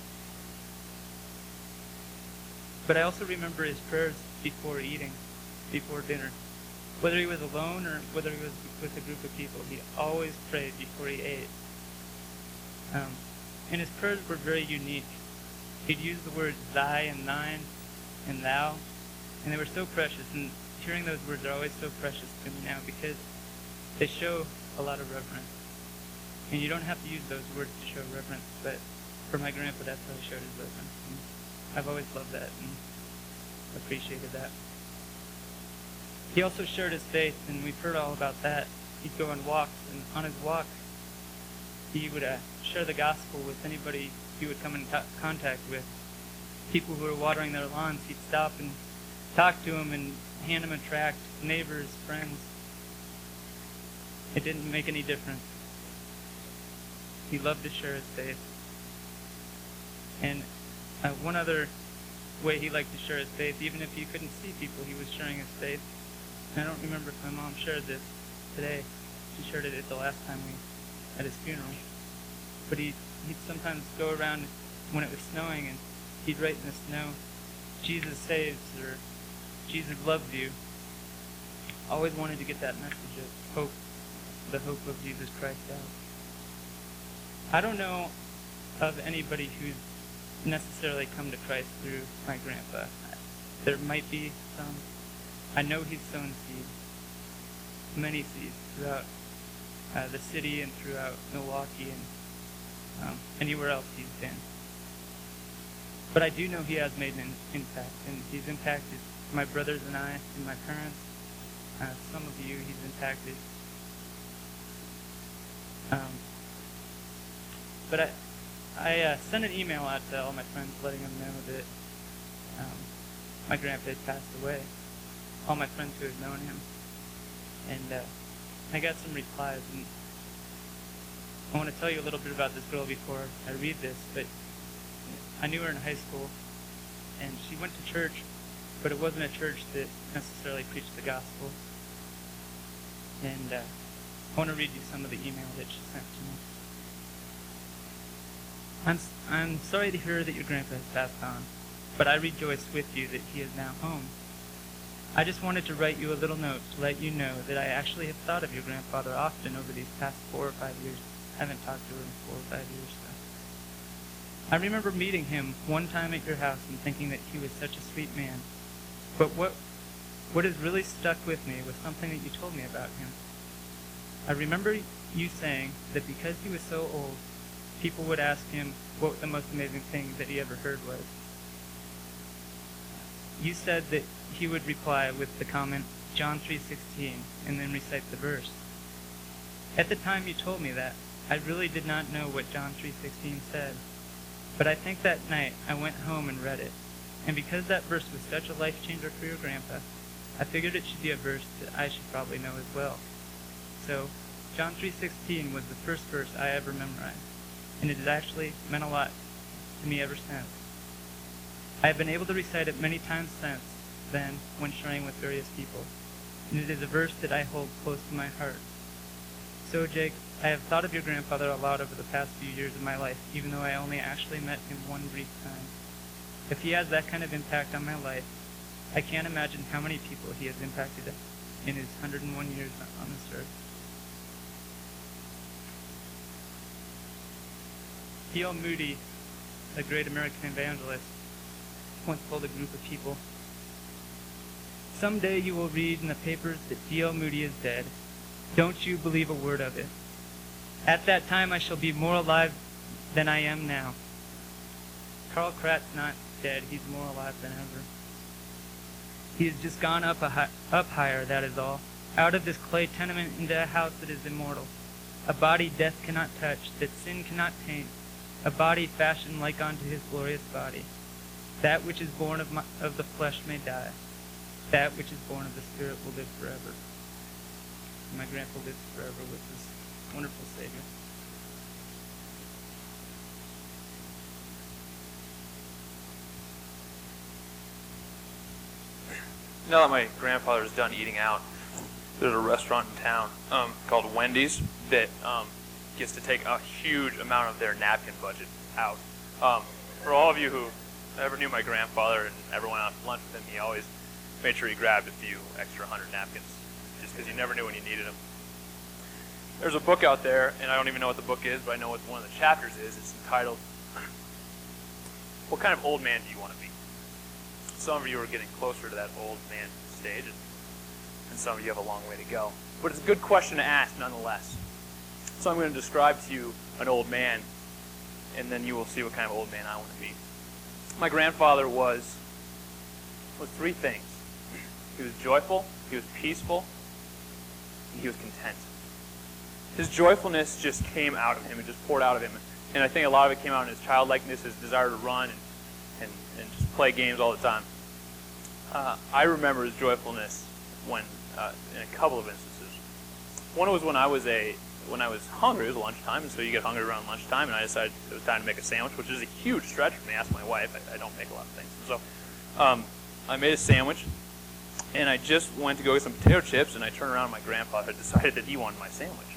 But I also remember his prayers before eating, before dinner. Whether he was alone or whether he was with a group of people, he always prayed before he ate. Um, and his prayers were very unique. He'd use the words thy and thine and thou, and they were so precious. And hearing those words are always so precious to me now because they show a lot of reverence. And you don't have to use those words to show reverence, but for my grandpa, that's how he showed his reverence. And I've always loved that and appreciated that. He also shared his faith, and we've heard all about that. He'd go on walks, and on his walk, he would uh, share the gospel with anybody he would come in co- contact with. People who were watering their lawns, he'd stop and talk to them and hand them a tract, neighbors, friends. It didn't make any difference. He loved to share his faith. And uh, one other way he liked to share his faith, even if he couldn't see people, he was sharing his faith. And I don't remember if my mom shared this today. She shared it at the last time we at his funeral. But he, he'd sometimes go around when it was snowing and he'd write in the snow, "Jesus saves," or "Jesus loves you." Always wanted to get that message of hope, the hope of Jesus Christ out. I don't know of anybody who's necessarily come to Christ through my grandpa. There might be some. I know he's sown seeds, many seeds, throughout uh, the city and throughout Milwaukee and um, anywhere else he's been. But I do know he has made an impact, and he's impacted my brothers and I and my parents. Uh, some of you he's impacted. Um, but I, I uh, sent an email out to all my friends letting them know that um, my grandpa had passed away. All my friends who had known him. And uh, I got some replies. And I want to tell you a little bit about this girl before I read this. But I knew her in high school, and she went to church, but it wasn't a church that necessarily preached the gospel. And uh, I want to read you some of the email that she sent to me. I'm, I'm sorry to hear that your grandpa has passed on, but I rejoice with you that he is now home. I just wanted to write you a little note to let you know that I actually have thought of your grandfather often over these past four or five years. I haven't talked to her in four or five years, so. I remember meeting him one time at your house and thinking that he was such a sweet man. But what what has really stuck with me was something that you told me about him. I remember you saying that because he was so old, people would ask him what the most amazing thing that he ever heard was. You said that he would reply with the comment, John three sixteen, and then recite the verse. At the time you told me that, I really did not know what John three sixteen said. But I think that night I went home and read it, And because that verse was such a life changer for your grandpa, I figured it should be a verse that I should probably know as well. So, John three sixteen was the first verse I ever memorized, and it has actually meant a lot to me ever since. I have been able to recite it many times since then when sharing with various people, and it is a verse that I hold close to my heart. So, Jake, I have thought of your grandfather a lot over the past few years of my life, even though I only actually met him one brief time. If he has that kind of impact on my life, I can't imagine how many people he has impacted in his one hundred and one years on this earth. D L Moody, a great American evangelist, once told a group of people, "Someday you will read in the papers that D L Moody is dead. Don't you believe a word of it. At that time I shall be more alive than I am now." Carl Kratt's not dead. He's more alive than ever. He has just gone up a hi- up higher, that is all. Out of this clay tenement into a house that is immortal. A body death cannot touch, that sin cannot taint. A body fashioned like unto his glorious body. That which is born of, my, of the flesh may die. That which is born of the Spirit will live forever. And my grandpa lives forever with his wonderful Savior. Now that my grandfather's done eating out, there's a restaurant in town um, called Wendy's that um, gets to take a huge amount of their napkin budget out. Um, for all of you who ever knew my grandfather and ever went out to lunch with him, he always made sure he grabbed a few extra hundred napkins, just because you never knew when you needed them. There's a book out there, and I don't even know what the book is, but I know what one of the chapters is. It's entitled, "What Kind of Old Man Do You Want to Be?" Some of you are getting closer to that old man stage, and, and some of you have a long way to go. But it's a good question to ask nonetheless. So I'm going to describe to you an old man, and then you will see what kind of old man I want to be. My grandfather was, was three things. He was joyful, he was peaceful, and he was content. His joyfulness just came out of him, it just poured out of him. And I think a lot of it came out in his childlikeness, his desire to run and, and, and just play games all the time. Uh, I remember his joyfulness when, uh, in a couple of instances. One was when I was a when I was hungry. It was lunchtime, and so you get hungry around lunchtime, and I decided it was time to make a sandwich, which is a huge stretch for me. Ask my wife. I, I don't make a lot of things. So um, I made a sandwich, and I just went to go get some potato chips, and I turned around, and my grandfather had decided that he wanted my sandwich.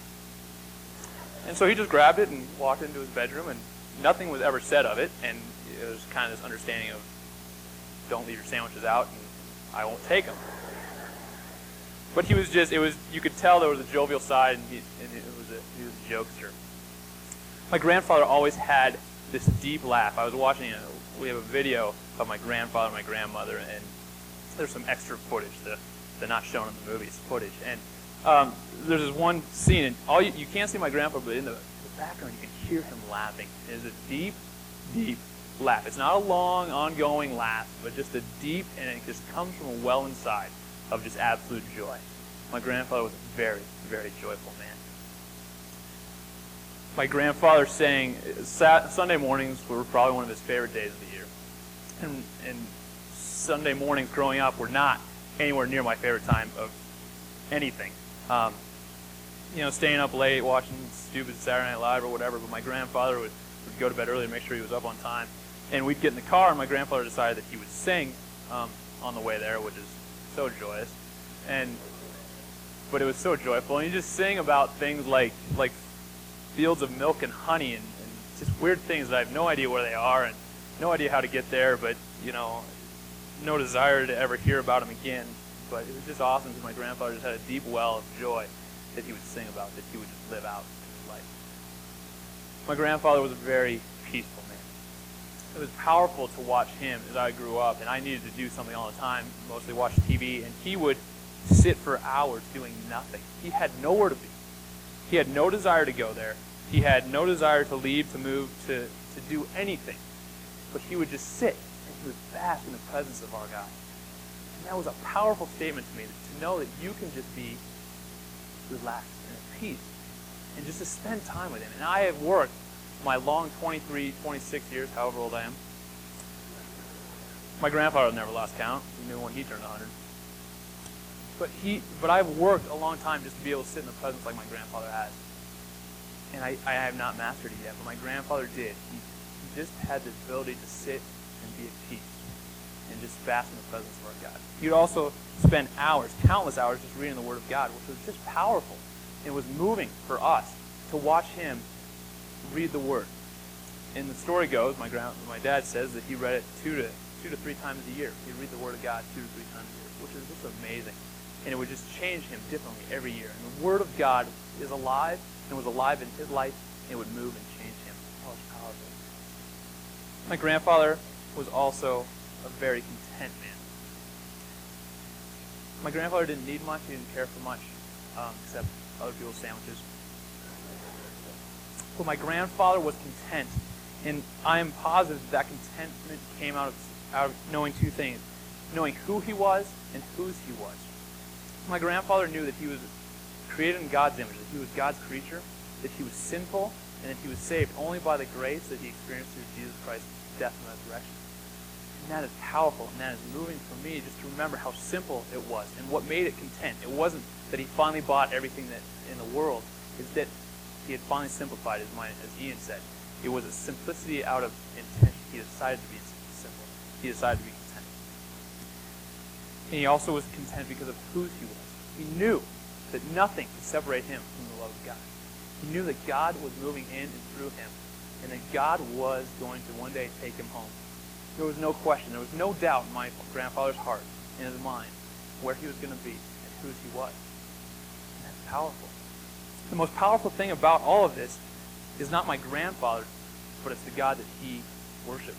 And so he just grabbed it and walked into his bedroom, and nothing was ever said of it, and it was kind of this understanding of don't leave your sandwiches out, and I won't take them. But he was just, it was, you could tell there was a jovial side, and, he, and it was a, he was a jokester. My grandfather always had this deep laugh. I was watching, a, we have a video of my grandfather and my grandmother, and there's some extra footage that they're not shown in the movies, footage. And um, there's this one scene, and all you, you can't see my grandpa, but in the, the background you can hear him laughing. It is a deep, deep laugh. It's not a long, ongoing laugh, but just a deep, and it just comes from a well inside of just absolute joy. My grandfather was a very, very joyful man. My grandfather sang, Sunday mornings were probably one of his favorite days of the year. And, and Sunday mornings growing up were not anywhere near my favorite time of anything. Um, you know, staying up late, watching stupid Saturday Night Live or whatever, but my grandfather would, would go to bed early to make sure he was up on time. And we'd get in the car, and my grandfather decided that he would sing um, on the way there, which is so joyous. And but it was so joyful. And you just sing about things like like fields of milk and honey and, and just weird things that I have no idea where they are and no idea how to get there, but, you know, no desire to ever hear about them again. But it was just awesome because my grandfather just had a deep well of joy that he would sing about, that he would just live out in his life. My grandfather was a very peaceful man. It was powerful to watch him as I grew up, and I needed to do something all the time, mostly watch T V, and he would sit for hours doing nothing. He had nowhere to be. He had no desire to go there. He had no desire to leave, to move, to, to do anything. But he would just sit, and he would bask in the presence of our God. And that was a powerful statement to me, to know that you can just be relaxed and at peace, and just to spend time with him. And I have worked my long twenty-three, twenty-six years, however old I am, My grandfather never lost count. He knew when he turned one hundred. But he, but I've worked a long time just to be able to sit in the presence like my grandfather has. And I, I have not mastered it yet, but my grandfather did. He, he just had the ability to sit and be at peace and just bask in the presence of our God. He would also spend hours, countless hours, just reading the Word of God, which was just powerful. It was moving for us to watch him read the Word. And the story goes, my grand, my dad says that he read it two to two to three times a year. He'd read the Word of God two to three times a year, which is just amazing. And it would just change him differently every year. And the Word of God is alive and was alive in his life, and it would move and change him. Oh, it's powerful. My grandfather was also a very content man. My grandfather didn't need much. He didn't care for much, um, except other people's sandwiches. But my grandfather was content, and I am positive that contentment came out of, out of knowing two things: knowing who he was and whose he was. My grandfather knew that he was created in God's image, that he was God's creature, that he was sinful, and that he was saved only by the grace that he experienced through Jesus Christ's death and resurrection. And that is powerful, and that is moving for me just to remember how simple it was and what made it content. It wasn't that he finally bought everything that in the world. It's that he had finally simplified his mind, as Ian said. It was a simplicity out of intention. He decided to be simple. He decided to be content. And he also was content because of whose he was. He knew that nothing could separate him from the love of God. He knew that God was moving in and through him, and that God was going to one day take him home. There was no question, there was no doubt in my grandfather's heart, in his mind, where he was going to be and whose he was. And that's powerful. The most powerful thing about all of this is not my grandfather, but it's the God that he worshiped.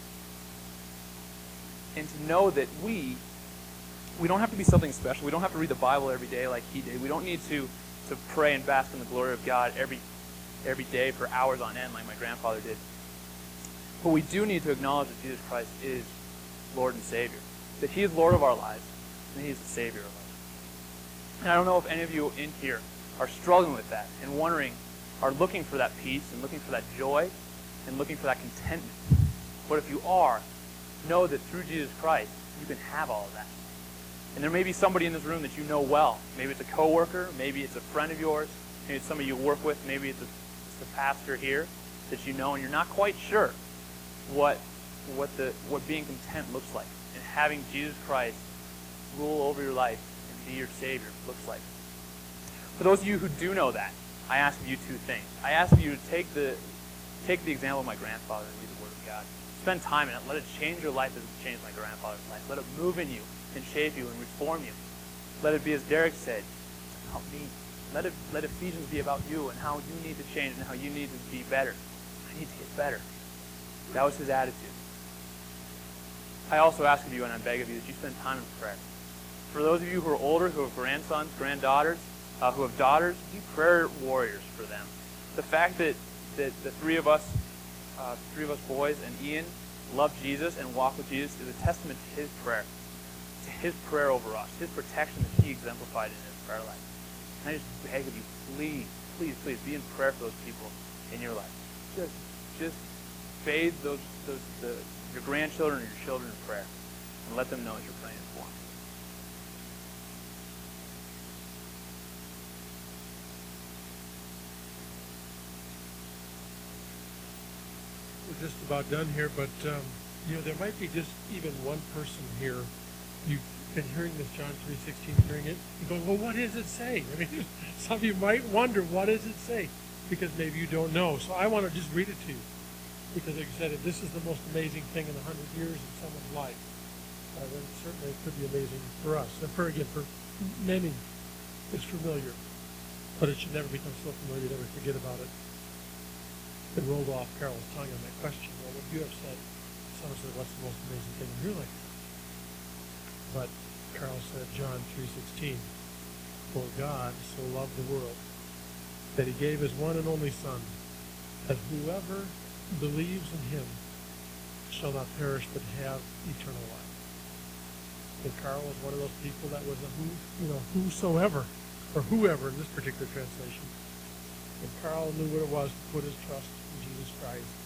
And to know that we We don't have to be something special. We don't have to read the Bible every day like he did. We don't need to, to pray and bask in the glory of God every every day for hours on end like my grandfather did. But we do need to acknowledge that Jesus Christ is Lord and Savior. That he is Lord of our lives, and he is the Savior of us. And I don't know if any of you in here are struggling with that and wondering, are looking for that peace and looking for that joy and looking for that contentment. But if you are, know that through Jesus Christ, you can have all of that. And there may be somebody in this room that you know well. Maybe it's a coworker, maybe it's a friend of yours, maybe it's somebody you work with, maybe it's a, it's a pastor here that you know, and you're not quite sure what what the what being content looks like, and having Jesus Christ rule over your life and be your Savior looks like. For those of you who do know that, I ask of you two things. I ask of you to take the take the example of my grandfather and read the Word of God. Spend time in it. Let it change your life as it changed my grandfather's life. Let it move in you and shape you and reform you. Let it be, as Derek said, help me. Let it let Ephesians be about you and how you need to change and how you need to be better. I need to get better. That was his attitude. I also ask of you, and I beg of you, that you spend time in prayer. For those of you who are older, who have grandsons, granddaughters, uh, who have daughters, be prayer warriors for them. The fact that, that the three of us, uh, the three of us boys and Ian love Jesus and walk with Jesus is a testament to his prayer, to his prayer over us, his protection that he exemplified in his prayer life. And I just beg of you, please, please, please be in prayer for those people in your life. Just, just bathe those, those, the, your grandchildren and your children in prayer, and let them know that you're praying for them. We're just about done here, but um, you know, there might be just even one person here. You've been hearing this John three sixteen, hearing it, and going, well, what does it say? I mean, some of you might wonder, what does it say? Because maybe you don't know. So I want to just read it to you. Because, like I said, if this is the most amazing thing in a hundred years in someone's life, uh, then certainly it could be amazing for us. And for, again, for many, it's familiar. But it should never become so familiar that we forget about it. It rolled off Carol's tongue on that question. Well, what you have said, someone said, what's the most amazing thing in your life? But Carol said, John three sixteen, for God so loved the world that he gave his one and only Son, that whoever believes in him shall not perish but have eternal life. And Carl was one of those people that was a who, you know, whosoever, or whoever in this particular translation. And Carl knew what it was to put his trust in Jesus Christ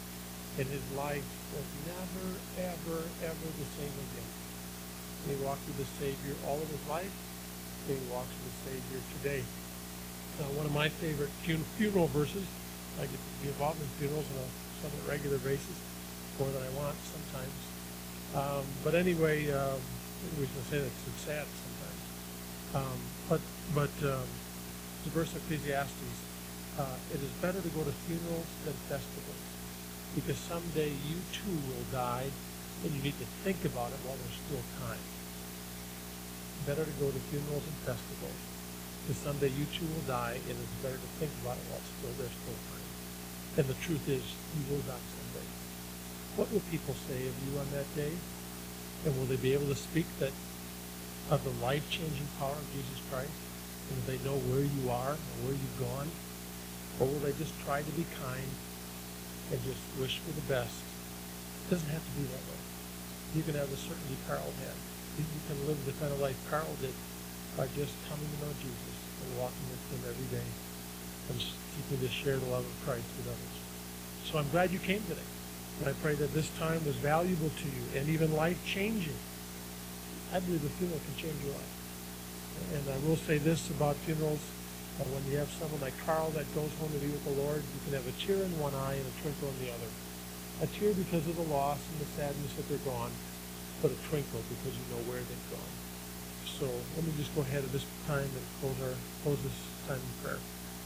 and his life was never, ever, ever the same again. He walked with the Savior all of his life. He walks with the Savior today. Uh, one of my favorite fun- funeral verses. I get to be involved in funerals on a somewhat regular basis, more than I want sometimes. Um, but anyway, um, we can say that it's sad sometimes. Um, but but um, the verse of Ecclesiastes, uh, it is better to go to funerals than festivals, because someday you too will die, and you need to think about it while there's still time. Better to go to funerals and festivals, because someday you too will die, and it's better to think about it while still there's still time. And the truth is, you will die someday. What will people say of you on that day? And will they be able to speak that of the life-changing power of Jesus Christ? And will they know where you are and where you've gone? Or will they just try to be kind and just wish for the best? It doesn't have to be that way. You can have the certainty Carl had. You you can live the kind of life Carl did by just coming to know Jesus and walking with him every day and seeking to share the love of Christ with others. So I'm glad you came today. And I pray that this time was valuable to you and even life-changing. I believe a funeral can change your life. And I will say this about funerals. Uh, when you have someone like Carl that goes home to be with the Lord, you can have a tear in one eye and a twinkle in the other. A tear because of the loss and the sadness that they're gone, but a twinkle because you know where they've gone. So let me just go ahead at this time and close, our, close this time in prayer.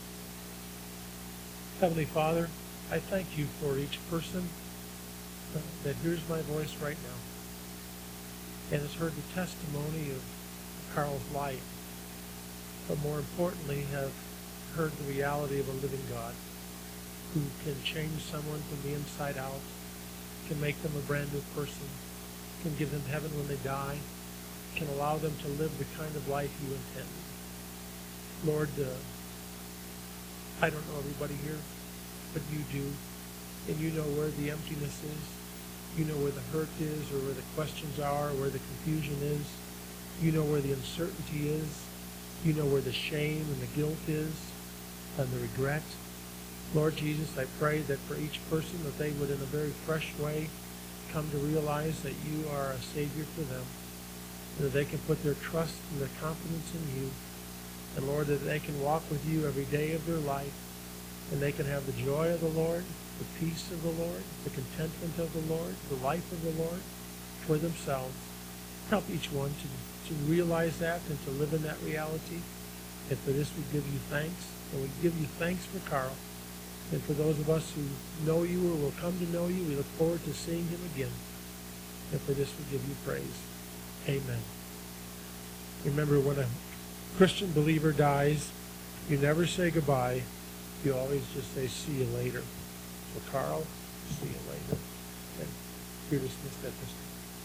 Heavenly Father, I thank you for each person that hears my voice right now and has heard the testimony of Carl's life, but more importantly have heard the reality of a living God who can change someone from the inside out, can make them a brand new person, can give them heaven when they die, can allow them to live the kind of life you intended. Lord, uh, I don't know everybody here, but you do, and you know where the emptiness is. You know where the hurt is, or where the questions are, where the confusion is. You know where the uncertainty is. You know where the shame and the guilt is, and the regret. Lord Jesus, I pray that for each person that they would in a very fresh way come to realize that you are a Savior for them, and that they can put their trust and their confidence in you. And Lord, that they can walk with you every day of their life, and they can have the joy of the Lord, the peace of the Lord, the contentment of the Lord, the life of the Lord for themselves. Help each one to, to realize that and to live in that reality. And for this we give you thanks. And we give you thanks for Carl. And for those of us who know you or will come to know you, we look forward to seeing him again. And for this we give you praise. Amen. Remember, when a Christian believer dies, you never say goodbye. You always just say, see you later. So Carl, see you later. And you're dismissed at this time.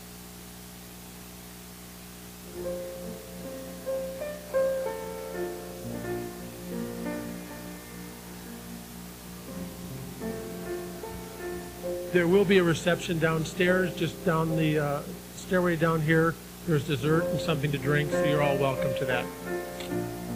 There will be a reception downstairs, just down the uh, stairway down here. There's dessert and something to drink, so you're all welcome to that.